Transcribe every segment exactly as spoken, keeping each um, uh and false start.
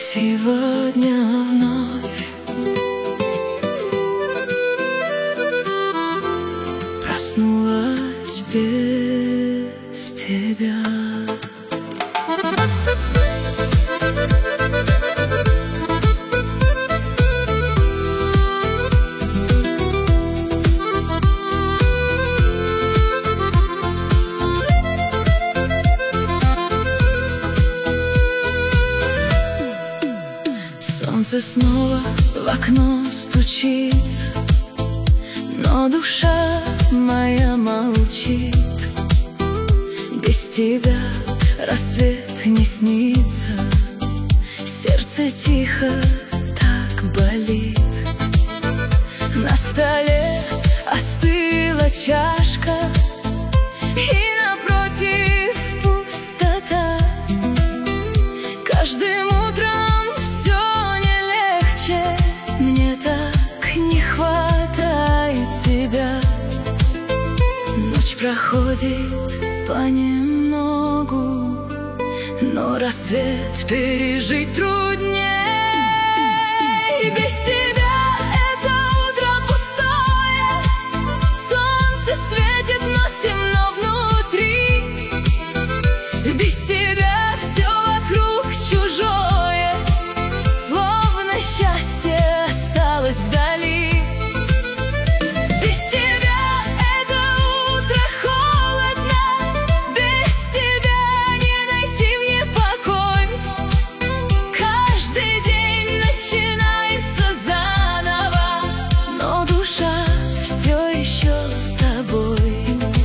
Сегодня вновь проснулась без тебя. Солнце снова в окно стучится, но душа моя молчит. Без тебя рассвет не снится, сердце тихо так болит. На столе остыла чашка, и напротив пустота. Каждым утром все не легче, мне так не хватает тебя. Ночь проходит понемногу, но рассвет пережить труднее. Без тебя это утро пустое, солнце светит, но темно внутри. Без тебя все вокруг чужое, словно счастье осталось вдали. Без тебя это утро холодно, без тебя не найти мне покой. Каждый день начинается заново, но душа все еще с тобой.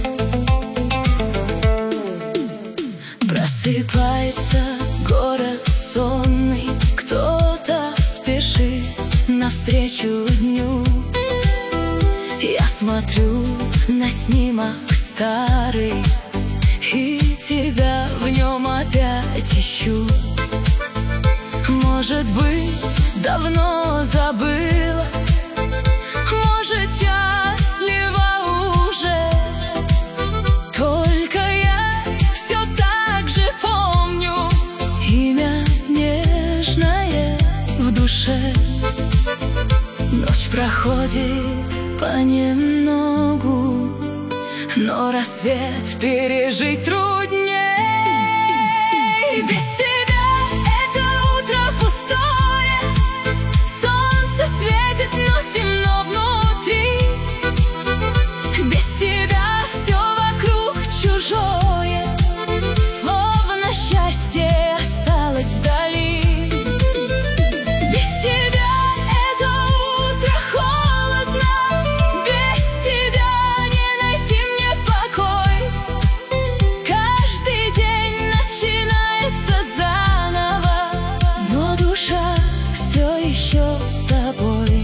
Просыпается город сонный, кто-то спешит навстречу дню. Я смотрю на снимок старый, и тебя в нем опять ищу. Может быть, давно забыла, может, счастлива уже. Только я все так же помню имя нежное в душе. Ночь проходит понемногу, но рассвет пережить труднее. Без тебя это утро пустое, солнце светит, но темно внутри. Без тебя все вокруг чужое, словно счастье осталось вдали. Без тебя это утро холодно, без тебя не найти мне покой. Каждый день начинается заново, но душа все еще с тобой.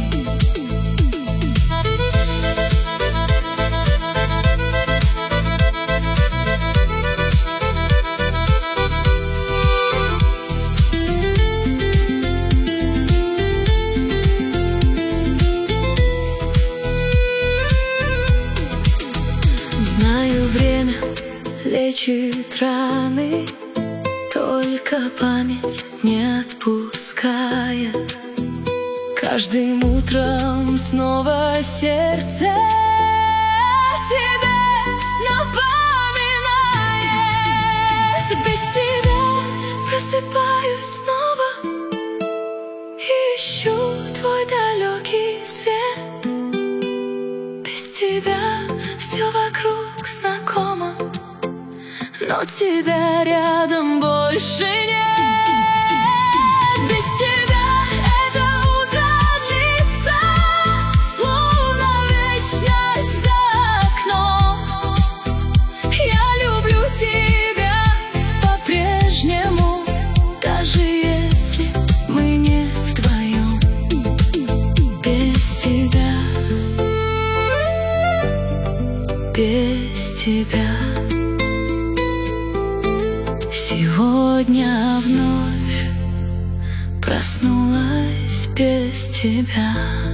Знаю, время лечит раны, только память не отпускает. Каждым утром снова сердце тебе напоминает. Без тебя просыпаюсь снова, ищу твой далекий свет. Без тебя все вокруг знакомо, но тебя рядом больше нет. Без тебя это утро длится, словно вечность за окном. Я люблю тебя по-прежнему, даже если мы не вдвоем. Без тебя, без тебя сегодня вновь проснулась без тебя.